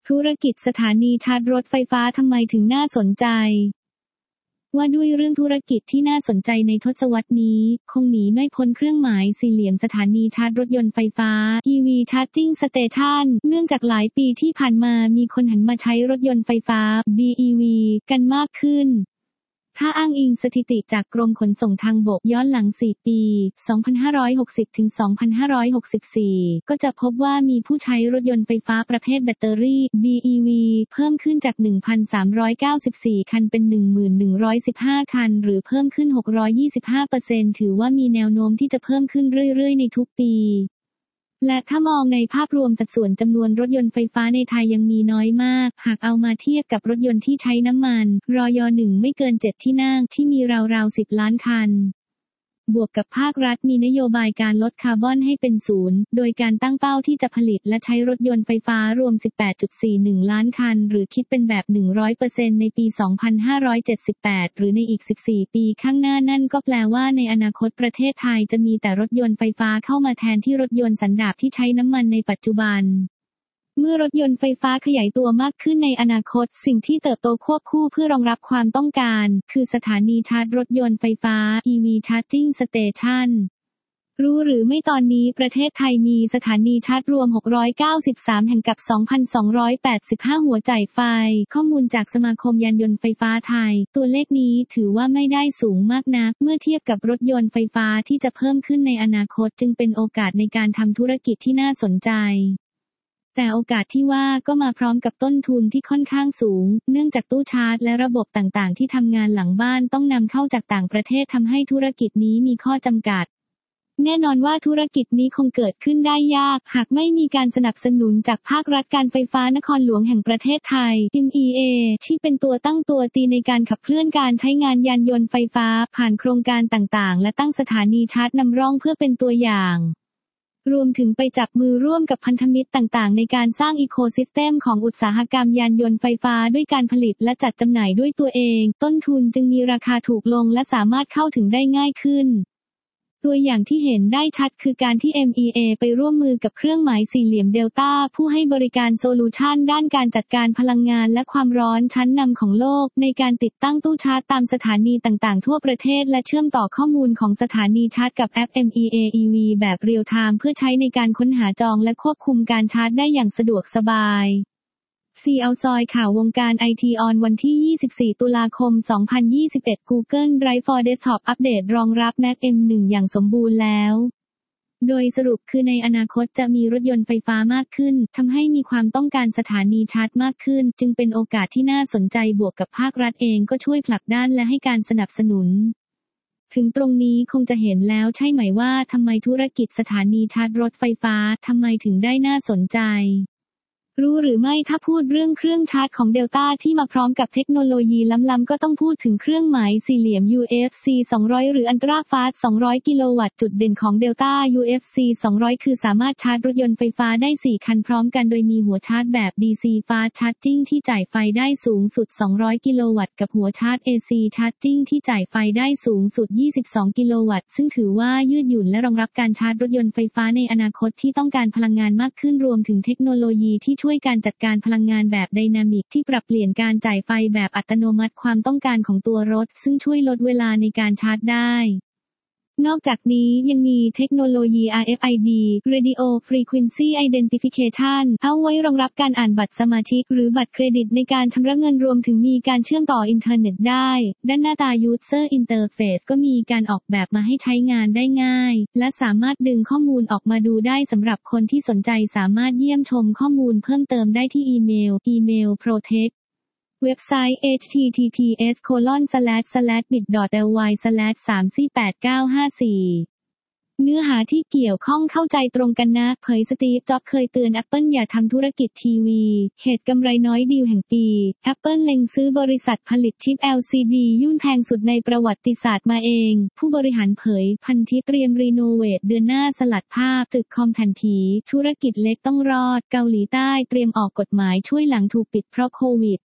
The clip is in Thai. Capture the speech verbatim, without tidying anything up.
ธุรกิจสถานีชาร์จรถไฟฟ้าทำไมถึงน่าสนใจว่าด้วยเรื่องธุรกิจที่น่าสนใจในทศวรรษนี้คงหนีไม่พ้นเครื่องหมายสี่เหลี่ยมสถานีชาร์จรถยนต์ไฟฟ้า อี วี Charging Station เนื่องจากหลายปีที่ผ่านมามีคนหันมาใช้รถยนต์ไฟฟ้า บี อี วี กันมากขึ้นถ้าอ้างอิงสถิติจากกรมขนส่งทางบกย้อนหลังสี่ปี สองพันห้าร้อยหกสิบ ถึง สองพันห้าร้อยหกสิบสี่ ก็จะพบว่ามีผู้ใช้รถยนต์ไฟฟ้าประเภทแบตเตอรี่ บี อี วี เพิ่มขึ้นจาก หนึ่งพันสามร้อยเก้าสิบสี่ คันเป็น หนึ่งพันหนึ่งร้อยสิบห้า คันหรือเพิ่มขึ้น หกร้อยยี่สิบห้าเปอร์เซ็นต์ ถือว่ามีแนวโน้มที่จะเพิ่มขึ้นเรื่อยๆในทุกปีและถ้ามองในภาพรวมสัดส่วนจำนวนรถยนต์ไฟฟ้าในไทยยังมีน้อยมากหากเอามาเทียบกับรถยนต์ที่ใช้น้ำมันรย หนึ่ง ไม่เกิน เจ็ด ที่นั่งที่มีราวๆ สิบ ล้านคันบวกกับภาครัฐมีนโยบายการลดคาร์บอนให้เป็นศูนย์โดยการตั้งเป้าที่จะผลิตและใช้รถยนต์ไฟฟ้ารวม สิบแปดจุดสี่หนึ่ง ล้านคันหรือคิดเป็นแบบ หนึ่งร้อยเปอร์เซ็นต์ ในปี สองพันห้าร้อยเจ็ดสิบแปด หรือในอีก สิบสี่ ปีข้างหน้านั่นก็แปลว่าในอนาคตประเทศไทยจะมีแต่รถยนต์ไฟฟ้าเข้ามาแทนที่รถยนต์สันดาปที่ใช้น้ำมันในปัจจุบันเมื่อรถยนต์ไฟฟ้าขยายตัวมากขึ้นในอนาคตสิ่งที่เติบโตควบคู่เพื่อรองรับความต้องการคือสถานีชาร์จรถยนต์ไฟฟ้า อี วี Charging Station รู้หรือไม่ตอนนี้ประเทศไทยมีสถานีชาร์จรวมหกร้อยเก้าสิบสามแห่งกับ สองพันสองร้อยแปดสิบห้า หัวจ่ายไฟข้อมูลจากสมาคมยานยนต์ไฟฟ้าไทยตัวเลขนี้ถือว่าไม่ได้สูงมากนักเมื่อเทียบกับรถยนต์ไฟฟ้าที่จะเพิ่มขึ้นในอนาคตจึงเป็นโอกาสในการทำธุรกิจที่น่าสนใจแต่โอกาสที่ว่าก็มาพร้อมกับต้นทุนที่ค่อนข้างสูงเนื่องจากตู้ชาร์จและระบบต่างๆที่ทำงานหลังบ้านต้องนำเข้าจากต่างประเทศทำให้ธุรกิจนี้มีข้อจำกัดแน่นอนว่าธุรกิจนี้คงเกิดขึ้นได้ยากหากไม่มีการสนับสนุนจากภาครัฐการไฟฟ้านครหลวงแห่งประเทศไทย เอ็ม อี เอ ที่เป็นตัวตั้งตัวตีในการขับเคลื่อนการใช้งานยานยนต์ไฟฟ้าผ่านโครงการต่างๆและตั้งสถานีชาร์จนำร่องเพื่อเป็นตัวอย่างรวมถึงไปจับมือร่วมกับพันธมิตรต่างๆในการสร้างอีโคซิสเต็มของอุตสาหกรรมยานยนต์ไฟฟ้าด้วยการผลิตและจัดจำหน่ายด้วยตัวเองต้นทุนจึงมีราคาถูกลงและสามารถเข้าถึงได้ง่ายขึ้นตัวอย่างที่เห็นได้ชัดคือการที่ เอ็ม อี เอ ไปร่วมมือกับเครื่องหมายสี่เหลี่ยมเดลต้าผู้ให้บริการโซลูชันด้านการจัดการพลังงานและความร้อนชั้นนำของโลกในการติดตั้งตู้ชาร์จตามสถานีต่างๆทั่วประเทศและเชื่อมต่อข้อมูลของสถานีชาร์จกับแอป เอ็ม อี เอ อี วี แบบเรียลไทม์เพื่อใช้ในการค้นหาจองและควบคุมการชาร์จได้อย่างสะดวกสบายซี เอาซอยข่าววงการไอทีออนวันที่ยี่สิบสี่ตุลาคมสองพันยี่สิบเอ็ด Google Drive for Desktop อัปเดตรองรับ Mac เอ็ม หนึ่ง อย่างสมบูรณ์แล้วโดยสรุปคือในอนาคตจะมีรถยนต์ไฟฟ้ามากขึ้นทำให้มีความต้องการสถานีชาร์จมากขึ้นจึงเป็นโอกาสที่น่าสนใจบวกกับภาครัฐเองก็ช่วยผลักดันและให้การสนับสนุนถึงตรงนี้คงจะเห็นแล้วใช่ไหมว่าทำไมธุรกิจสถานีชาร์จรถไฟฟ้าทำไมถึงได้น่าสนใจรู้หรือไม่ถ้าพูดเรื่องเครื่องชาร์จของเดลต้าที่มาพร้อมกับเทคโนโลยีล้ำๆก็ต้องพูดถึงเครื่องหมายสี่เหลี่ยม ยู เอฟ ซี สองร้อยหรือ Ultra Fast สองร้อยกิโลวัตต์จุดเด่นของ Delta ยู เอฟ ซี สองร้อยคือสามารถชาร์จรถยนต์ไฟฟ้าได้สี่คันพร้อมกันโดยมีหัวชาร์จแบบ ดี ซี Fast Charging ที่จ่ายไฟได้สูงสุดสองร้อยกิโลวัตต์กับหัวชาร์จ เอ ซี Charging ที่จ่ายไฟได้สูงสุดยี่สิบสองกิโลวัตต์ซึ่งถือว่ายืดหยุ่นและรองรับการชาร์จรถยนต์ไฟฟ้าในอนาคตที่ต้องการพลังงานมากขึ้นรวมถึงเทคโนโลยีที่ช่วยการจัดการพลังงานแบบไดนามิกที่ปรับเปลี่ยนการจ่ายไฟแบบอัตโนมัติความต้องการของตัวรถซึ่งช่วยลดเวลาในการชาร์จได้นอกจากนี้ยังมีเทคโนโลยี อาร์ เอฟ ไอ ดี Radio Frequency Identification เอาไว้รองรับการอ่านบัตรสมาชิกหรือบัตรเครดิตในการชำระเงินรวมถึงมีการเชื่อมต่ออินเทอร์เน็ตได้ด้านหน้าตา User Interface ก็มีการออกแบบมาให้ใช้งานได้ง่ายและสามารถดึงข้อมูลออกมาดูได้สำหรับคนที่สนใจสามารถเยี่ยมชมข้อมูลเพิ่มเติมได้ที่อีเมล Email Protectเว็บไซต์ เอช ที ที พี เอส โคลอน สแลช สแลช บิต ดอท แอล วาย สแลช สาม สี่ แปด เก้า ห้า สี่ เนื้อหาที่เกี่ยวข้องเข้าใจตรงกันนะเผยสตีฟ จ็อบส์เคยเตือน Apple อย่าทำธุรกิจทีวีเหตุกำไรน้อยดีลแห่งปี Apple เล็งซื้อบริษัทผลิตชิป แอล ซี ดี ยุ่นแพงสุดในประวัติศาสตร์มาเองผู้บริหารเผยพันทิปเตรียมรีโนเวทเดือนหน้าสลัดภาพตึกคอมแผ่นผีธุรกิจเล็กต้องรอดเกาหลีใต้เตรียมออกกฎหมายช่วยหลังถูกปิดเพราะโควิด